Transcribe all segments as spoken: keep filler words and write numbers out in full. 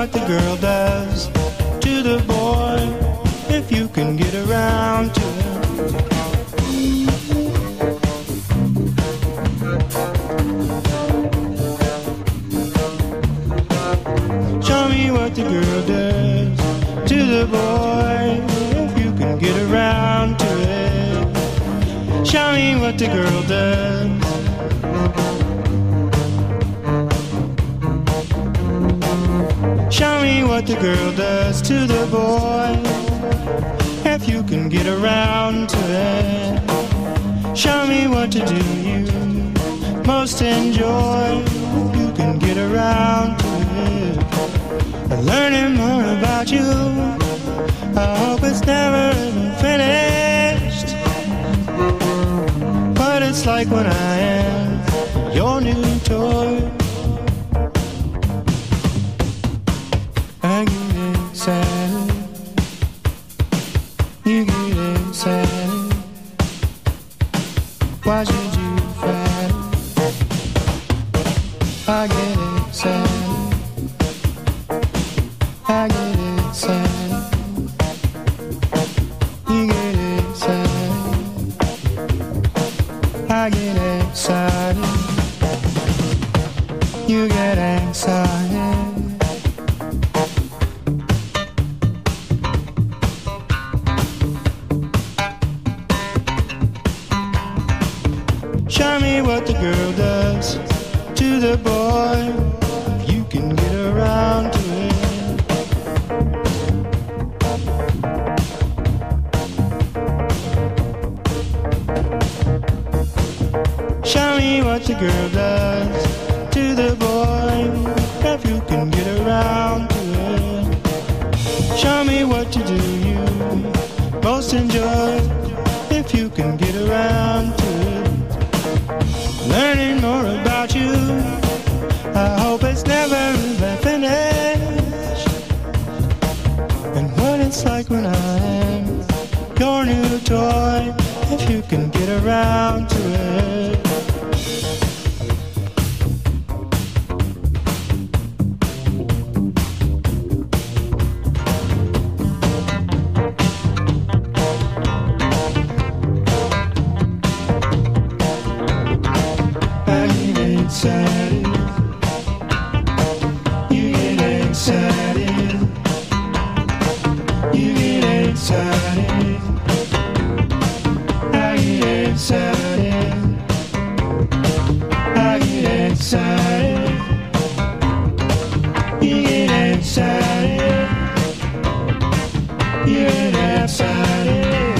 what the girl does to the boy, if you can get around to it. Show me what the girl does to the boy, if you can get around to it. Show me what the girl does. Show me what the girl does to the boy, if you can get around to it. Show me what to do you most enjoy, if you can get around to it. Learning more about you, I hope it's never finished. What it's like when I am your new toy. I get excited, you get excited. Why should you fight it? I get excited, I get excited, you get excited. I get excited, you get excited. Show me what the girl does to the boy, if you can get around to it. Show me what the girl does to the boy, if you can get around to it. Show me what to do you most enjoy, if you can get around to it. Learning more about you, I hope it's never finished. And what it's like when I am your new toy, if you can get around to it. Excited, you get excited, you get excited, I get excited, I get excited, you get excited, you get excited,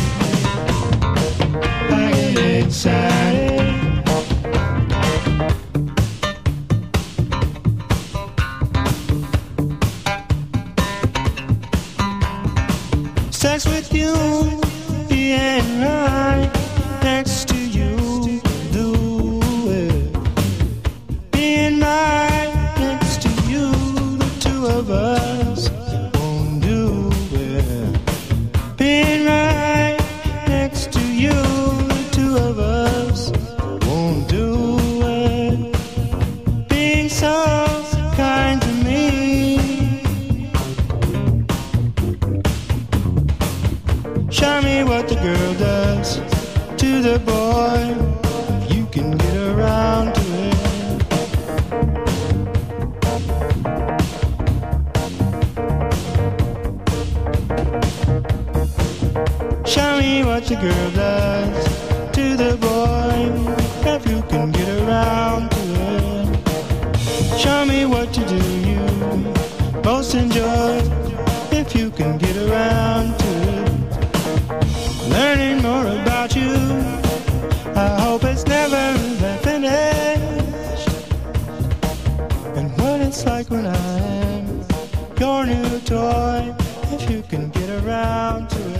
I get excited. Sex with you, being right next to you, do it. Being right next to you, the two of us won't do it. Being right next to you, the two of us won't do it. Being so kind to me, show me what the girl does to the boy, if you can get around to it. Show me what the girl does to the boy, if you can get around to it. Show me what to do you most enjoy, if you can get around to it. Learning more about you, I hope it's never finished. And what it's like when I am your new toy, if you can get around to it.